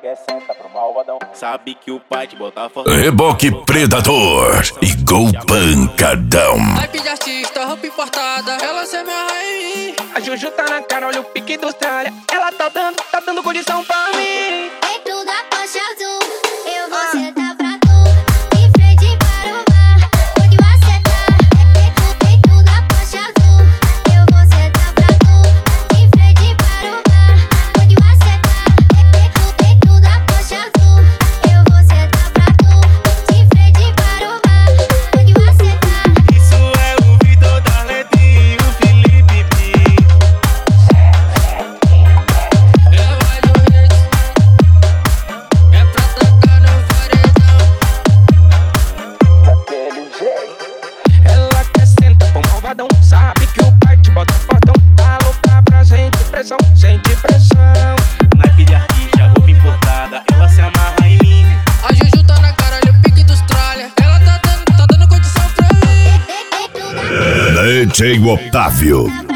quer senta pro malvadão. Sabe que o pai te botar fora. Reboque Predador e Gol Pancadão. Naipe de artista, roupa importada, ela se amarra em mim. A Juju tá na cara, olha o pique industrial. Ela tá dando condição pra mim. Dentro da Porsche azul, eu vou sentar pra tu, de frente para o mar, onde você tá. Dentro da Porsche azul, eu vou sentar pra tu, de frente para o mar, onde você tá. Dentro da Porsche azul, eu vou sentar pra tu, de frente para o mar, onde você tá. Isso é o Vitor da Letrinha e o Felipe P. Ela vai do hit, é pra tocar no paredão. Daquele jeito. Ela quer sentar pro malvadão. Sabe que o pai te bota fortão. Tá louca pra gente pressão, sente pressão. Naipe de artista, roupa importada, ela se amarra em mim. A Juju tá na cara, olha o pique industrial. Ela tá dando condição pra mim. DJ Otávio.